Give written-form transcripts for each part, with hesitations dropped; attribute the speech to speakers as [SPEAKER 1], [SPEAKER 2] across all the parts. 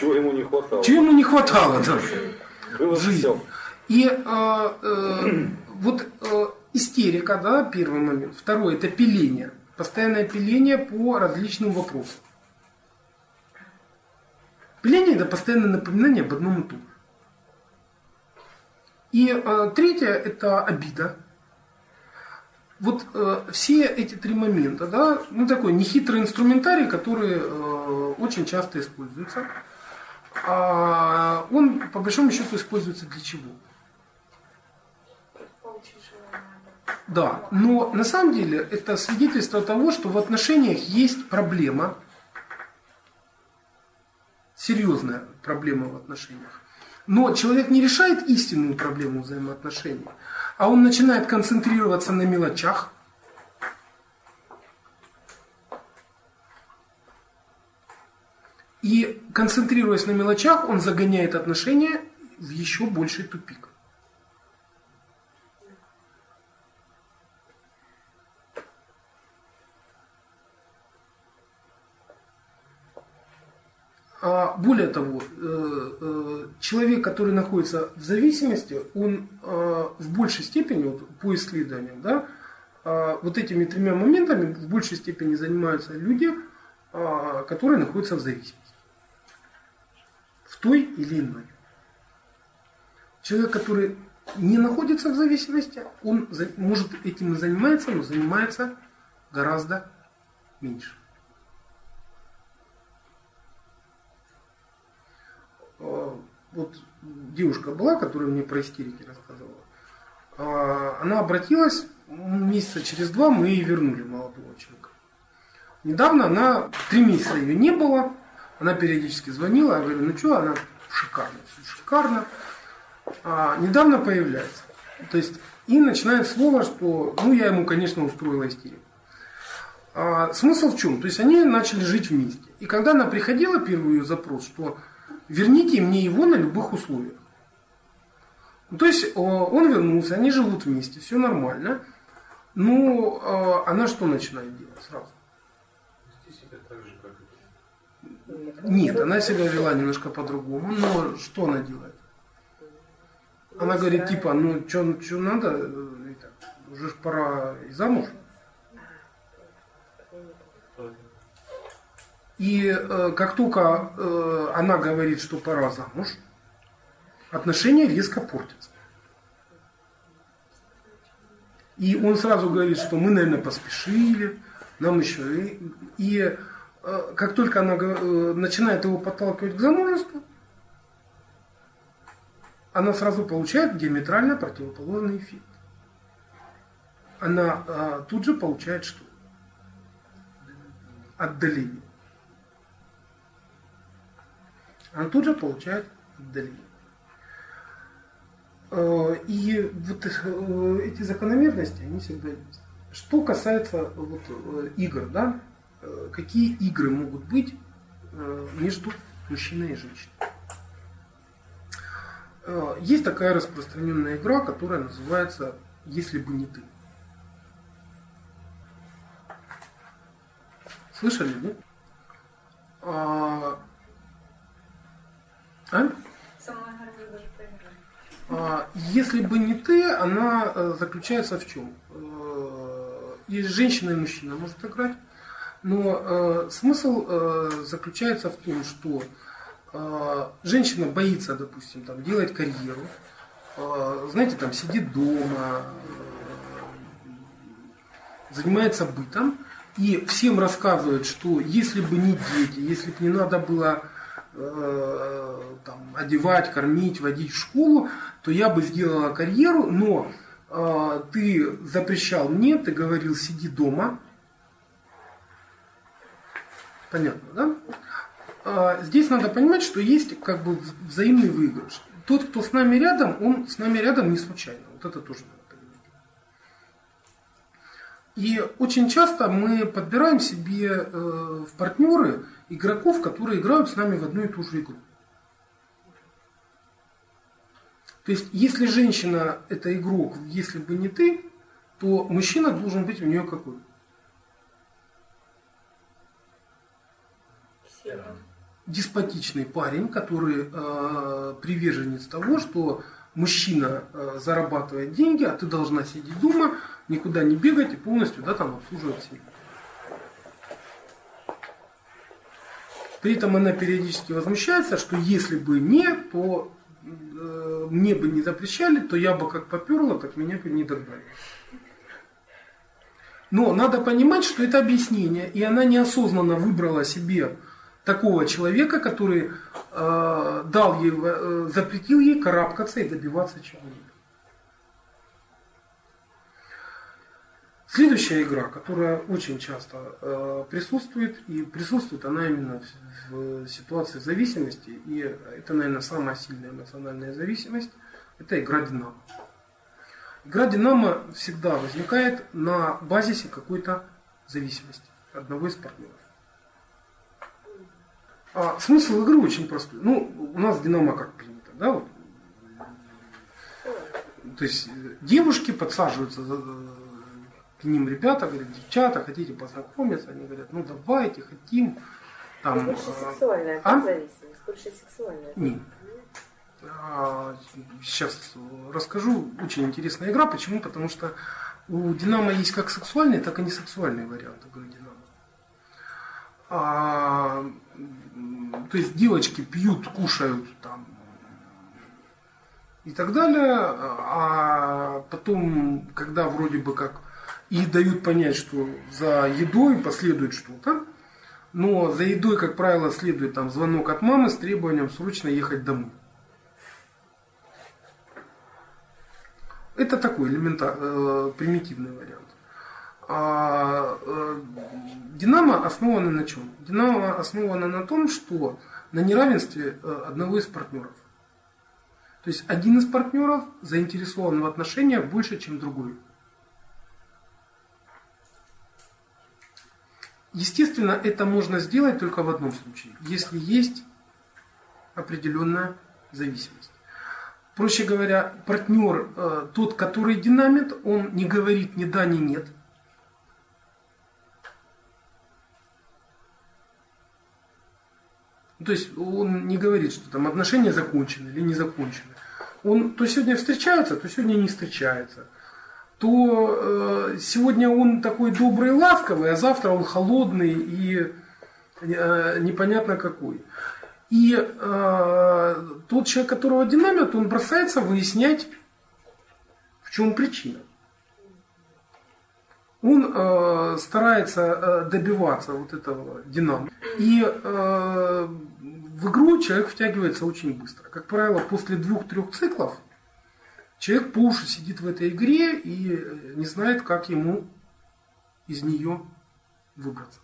[SPEAKER 1] Чего ему не хватало?
[SPEAKER 2] Чего ему не хватало, да?
[SPEAKER 1] Было все.
[SPEAKER 2] И истерика, да, первый момент. Второй, это пиление. Постоянное пиление по различным вопросам. Пиление – это постоянное напоминание об одном и том же. И третье – это обида. Вот все эти три момента, да, такой нехитрый инструментарий, который очень часто используется. Он, по большому счету, используется для чего? Да, но на самом деле это свидетельство того, что в отношениях есть проблема, серьезная проблема в отношениях. Но человек не решает истинную проблему взаимоотношений, а он начинает концентрироваться на мелочах. И концентрируясь на мелочах, он загоняет отношения в еще больший тупик. Более того, человек, который находится в зависимости, он в большей степени, вот по исследованиям, да, вот этими тремя моментами в большей степени занимаются люди, которые находятся в зависимости. В той или иной. Человек, который не находится в зависимости, он может этим и занимается, но занимается гораздо меньше. Вот девушка была, которая мне про истерики рассказывала. Она обратилась, месяца через 2 мы ей вернули молодого человека. Недавно она, 3 месяца ее не было, она периодически звонила, я говорю, ну что, она шикарно, все шикарно. Недавно появляется. То есть, и начинает слово, что, я ему, конечно, устроила истерику. Смысл в чем? То есть, они начали жить вместе. И когда она приходила, первый ее запрос, что верните мне его на любых условиях. То есть, он вернулся, они живут вместе, все нормально. Но она что начинает делать сразу? Нет, она себя вела немножко по-другому, но что она делает? Она говорит, типа, что надо, уже ж пора и замуж. И как только она говорит, что пора замуж, отношения резко портятся. И он сразу говорит, что мы, наверное, поспешили, нам еще... И как только она начинает его подталкивать к замужеству, она сразу получает диаметрально противоположный эффект. Она тут же получает что? Отдаление. Она тут же получает отдаление. И вот эти закономерности, они всегда есть. Что касается игр, да? Какие игры могут быть между мужчиной и женщиной? Есть такая распространенная игра, которая называется «Если бы не ты». Слышали, нет? Если бы не ты, она заключается в чем? И женщина, и мужчина может играть. Но смысл заключается в том, что женщина боится, допустим, делать карьеру, знаете, сидит дома, занимается бытом и всем рассказывает, что если бы не дети, если бы не надо было одевать, кормить, водить в школу, то я бы сделала карьеру, но ты запрещал мне, ты говорил, сиди дома. Понятно, да? Здесь надо понимать, что есть взаимный выигрыш. Тот, кто с нами рядом, он с нами рядом не случайно. Вот это тоже надо понимать. И очень часто мы подбираем себе в партнеры игроков, которые играют с нами в одну и ту же игру. То есть, если женщина это игрок, если бы не ты, то мужчина должен быть у нее какой? деспотичный парень, который приверженец того, что мужчина зарабатывает деньги, а ты должна сидеть дома, никуда не бегать и полностью там обслуживать семью. При этом она периодически возмущается, что если бы не, то мне бы не запрещали, то я бы как поперла, так меня бы не догнали. Но надо понимать, что это объяснение, и она неосознанно выбрала себе такого человека, который дал ей, запретил ей карабкаться и добиваться чего-либо. Следующая игра, которая очень часто присутствует, и присутствует она именно в ситуации зависимости, и это, наверное, самая сильная эмоциональная зависимость, это игра «Динамо». Игра «Динамо» всегда возникает на базисе какой-то зависимости одного из партнеров. А смысл игры очень простой. У нас «Динамо» как принято, да? Вот. То есть девушки подсаживаются к ним ребята, говорят, девчата, хотите познакомиться? Они говорят, давайте, хотим. Там,
[SPEAKER 3] больше сексуальная зависимость, больше сексуальная.
[SPEAKER 2] Нет. Сейчас расскажу. Очень интересная игра. Почему? Потому что у «Динамо» есть как сексуальный, так и несексуальный вариант игры «Динамо». То есть девочки пьют, кушают там и так далее, а потом, когда вроде бы как и дают понять, что за едой последует что-то, но за едой, как правило, следует там звонок от мамы с требованием срочно ехать домой. Это такой примитивный вариант. «Динамо» основано на чем? «Динамо» основано на том, что на неравенстве одного из партнеров. То есть один из партнеров заинтересован в отношениях больше, чем другой. Естественно, это можно сделать только в одном случае, если есть определенная зависимость. Проще говоря, партнер, тот, который динамит, он не говорит ни да, ни нет. То есть он не говорит, что там отношения закончены или не закончены. Он то сегодня встречается, то сегодня не встречается. То сегодня он такой добрый и ласковый, а завтра он холодный и непонятно какой. И тот человек, которого динамит, он бросается выяснять, в чем причина. Он старается добиваться вот этого динамика. И в игру человек втягивается очень быстро. Как правило, после 2-3 циклов человек по уши сидит в этой игре и не знает, как ему из нее выбраться.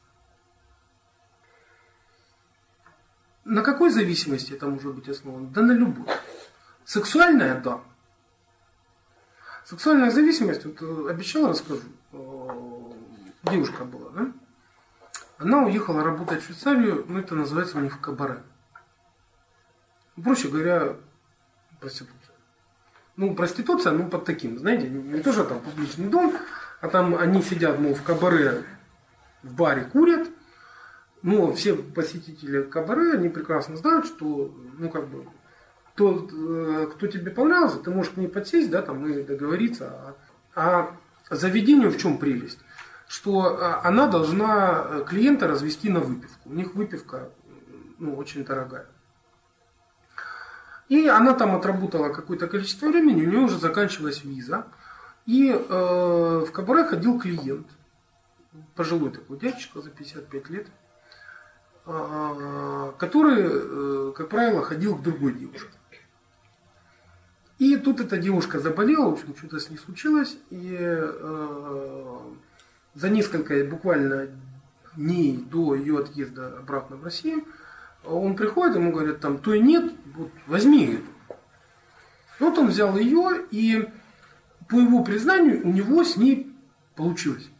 [SPEAKER 2] На какой зависимости это может быть основано? Да на любой. Сексуальная, да. Сексуальная зависимость, вот обещал, расскажу. Девушка была, да? Она уехала работать в Швейцарию, это называется у них кабаре. Проще говоря, проституция. Проституция, под таким, знаете, не тоже там публичный дом, а там они сидят, в кабаре, в баре курят. Но все посетители кабаре, они прекрасно знают, что, тот, кто тебе понравился, ты можешь к ней подсесть, да, там, и договориться. А заведению в чем прелесть? Что она должна клиента развести на выпивку. У них выпивка, очень дорогая. И она там отработала какое-то количество времени, у нее уже заканчивалась виза. И в кабаре ходил клиент, пожилой такой дядечка за 55 лет, который, как правило, ходил к другой девушке. И тут эта девушка заболела, в общем, что-то с ней случилось, и за несколько буквально дней до ее отъезда обратно в Россию он приходит, ему говорят, там, той нет, вот возьми эту. Вот он взял ее, и по его признанию у него с ней получилось.